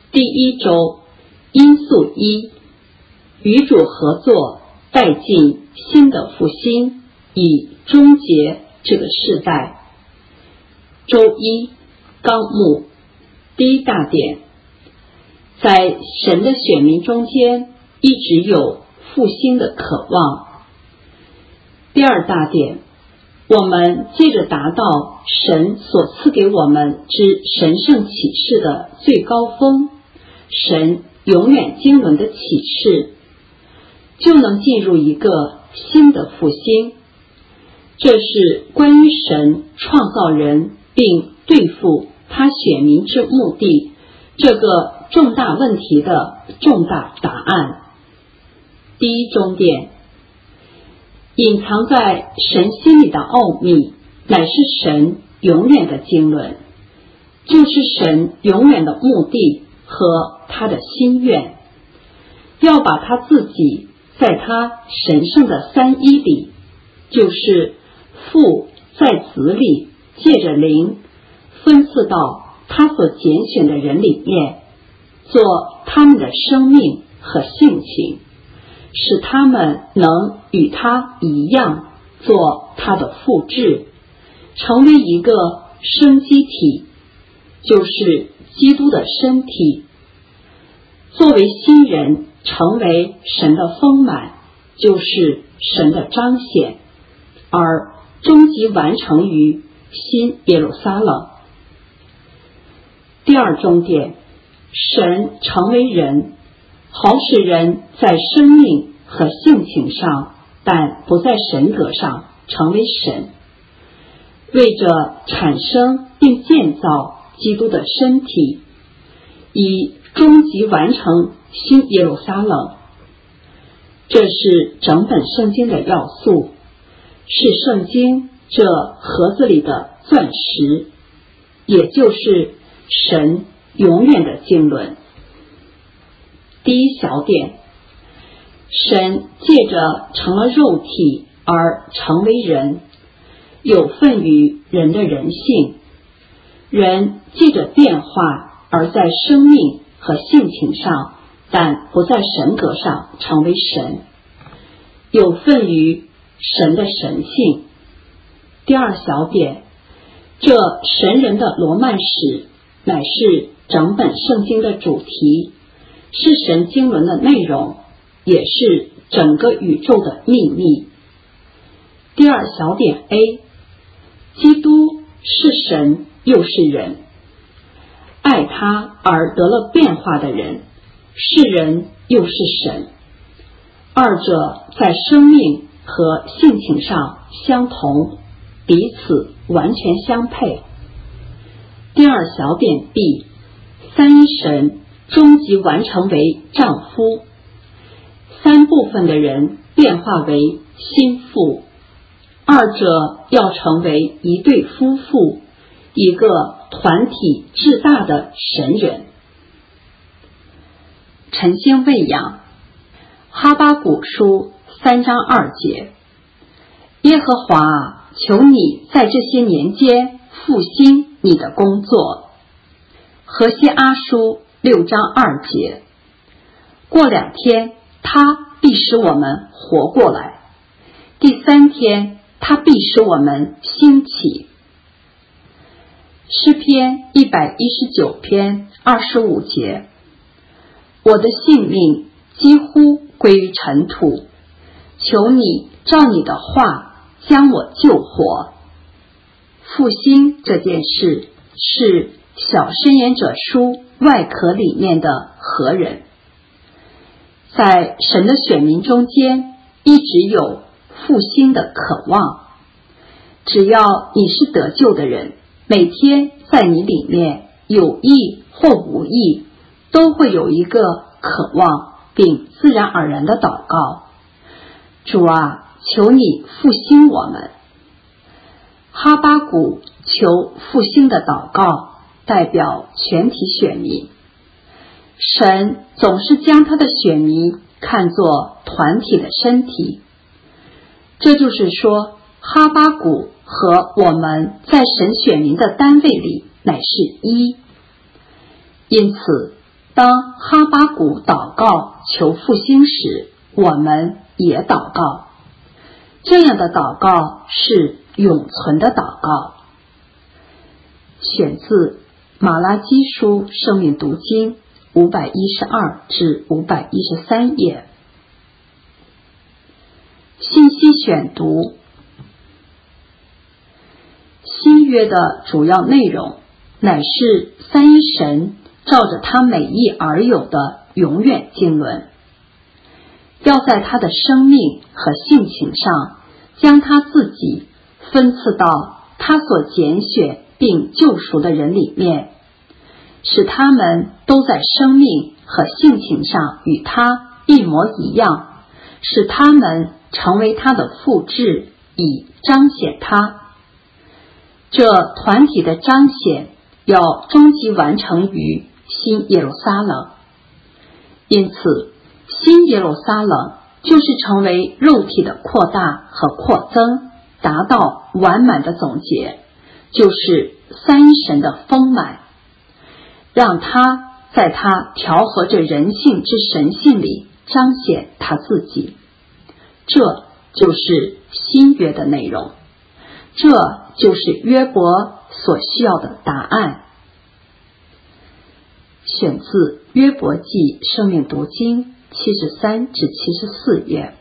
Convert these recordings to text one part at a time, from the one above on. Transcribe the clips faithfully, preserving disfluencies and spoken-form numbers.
第一周，因素一，与主合作，带进新的复兴，以终结这个世代。周一，纲目，第一大点，在神的选民中间一直有复兴的渴望。第二大点，我们借着达到神所赐给我们之神圣启示的最高峰，神永远经纶的启示，就能进入一个新的复兴。这是关于神创造人并对付他选民之目的这个重大问题的重大答案。第一终点，隐藏在神心里的奥秘，乃是神永远的经纶，就是神永远的目的和他的心愿，要把他自己在他神圣的三一里，就是父在子里借着灵分赐到他所拣选的人里面，做他们的生命和性情，使他们能与他一样做他的复制，成为一个生机体，就是基督的身体。作为新人，成为神的丰满，就是神的彰显，而终极完成于新耶路撒冷。第二终点，神成为人，好使人在生命和性情上，但不在神格上成为神，为着产生并建造基督的身体，以终极完成新耶路撒冷。这是整本圣经的要素，是圣经这盒子里的钻石，也就是神永远的经纶。第一小点，神借着成了肉体而成为人，有份于人的人性，人借着变化而在生命和性情上，但不在神格上成为神，有份于神的神性。第二小点，这神人的罗曼史乃是整本圣经的主题，是神经纶的内容，也是整个宇宙的秘密。第二小点 A， 基督是神又是人，爱他而得了变化的人，是人又是神，二者在生命和性情上相同，彼此完全相配。第二小点 B， 三一神终极完成为丈夫，三部分的人变化为心腹，二者要成为一对夫妇，一个团体至大的神人。晨星喂养，哈巴谷书三章二节，耶和华啊，求你在这些年间复兴你的工作。何西阿书六章二节，过两天他必使我们活过来，第三天他必使我们兴起。诗篇一百一十九篇二十五节，我的性命几乎归于尘土，求你照你的话将我救活。复兴这件事是小申言者书外壳里面的何人。在神的选民中间一直有复兴的渴望，只要你是得救的人，每天在你里面有意或无意都会有一个渴望并自然而然的祷告，主啊，求你复兴我们。哈巴谷求复兴的祷告代表全体选民，神总是将他的选民看作团体的身体，这就是说哈巴谷和我们在神选民的单位里乃是一。因此当哈巴谷祷告求复兴时，我们也祷告。这样的祷告是永存的祷告。选自马拉基书生命读经五百一十二至五百一十三页。信息选读。新约的主要内容乃是三一神照着他美意而有的永远经纶，要在他的生命和性情上将他自己分赐到他所拣选并救赎的人里面，使他们都在生命和性情上与他一模一样，使他们成为他的复制，以彰显他。这团体的彰显要终极完成于新耶路撒冷，因此新耶路撒冷就是成为肉体的扩大和扩增，达到完满的总结，就是三一神的丰满，让他在他调和着人性之神性里彰显他自己。这就是新约的内容，这就是约伯所需要的答案。选自约伯记生命读经七十三至七十四页。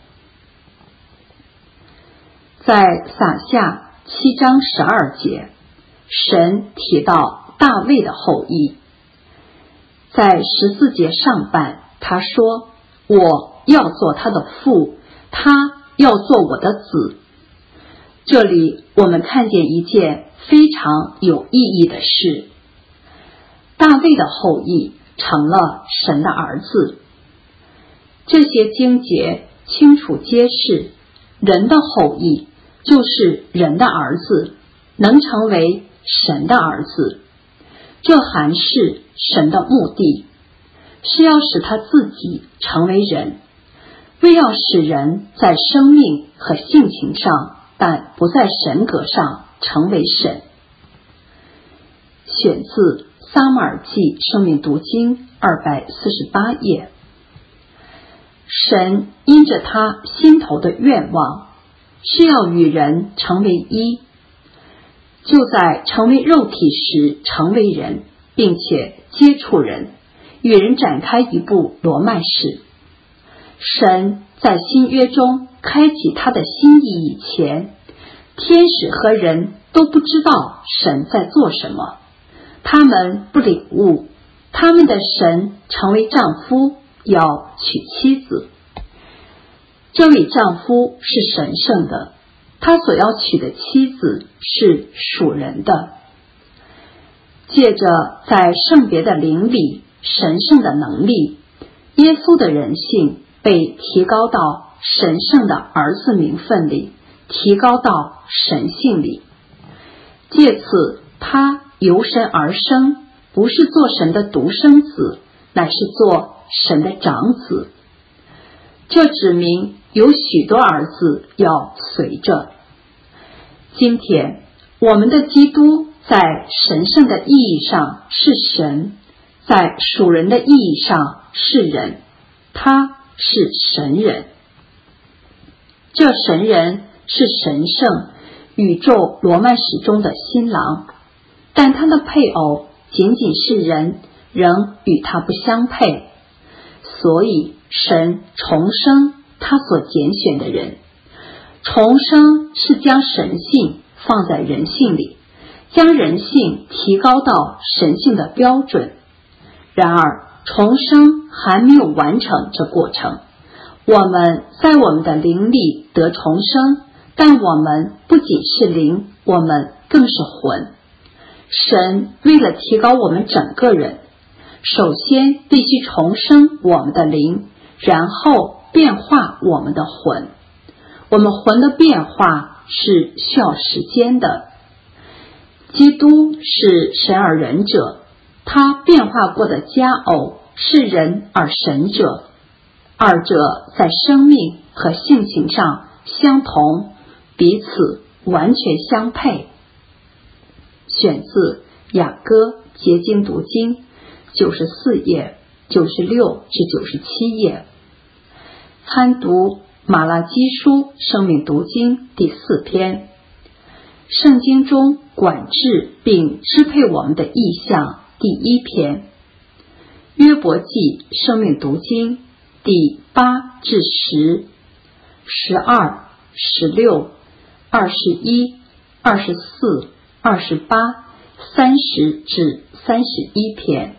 在撒下七章十二节，神提到大卫的后裔。在十四节上半，他说：我要做他的父，他要做我的子。这里我们看见一件非常有意义的事，大卫的后裔成了神的儿子。这些经节清楚揭示，人的后裔就是人的儿子，能成为神的儿子。这含是神的目的，是要使他自己成为人，为要使人在生命和性情上，但不在神格上成为神。选自撒母耳记生命读经二百四十八页。神因着他心头的愿望，是要与人成为一，就在成为肉体时成为人，并且接触人，与人展开一部罗曼史。神在新约中开启他的心意以前，天使和人都不知道神在做什么，他们不领悟，他们的神成为丈夫，要娶妻子。这位丈夫是神圣的，他所要娶的妻子是属人的。借着在圣别的灵里神圣的能力，耶稣的人性被提高到神圣的儿子名分里，提高到神性里。借此他由神而生，不是做神的独生子，乃是做神的长子。这指明有许多儿子要随着。今天我们的基督在神圣的意义上是神，在属人的意义上是人，他是神人。这神人是神圣宇宙罗曼史中的新郎，但他的配偶仅仅是人，仍与他不相配。所以神重生他所拣选的人，重生是将神性放在人性里，将人性提高到神性的标准。然而重生还没有完成这过程，我们在我们的灵里得重生，但我们不仅是灵，我们更是魂。神为了提高我们整个人，首先必须重生我们的灵，然后变化我们的魂。我们魂的变化是需要时间的。基督是神而人者，他变化过的佳偶是人而神者，二者在生命和性情上相同，彼此完全相配。选自雅歌结晶读经九十四页。 九十六至九十七页。参读马拉基书生命读经第四篇，圣经中管制并支配我们的意象第一篇，约伯记生命读经第八至十、十二、十六、二十一、二十四、二十八、三十至三十一篇。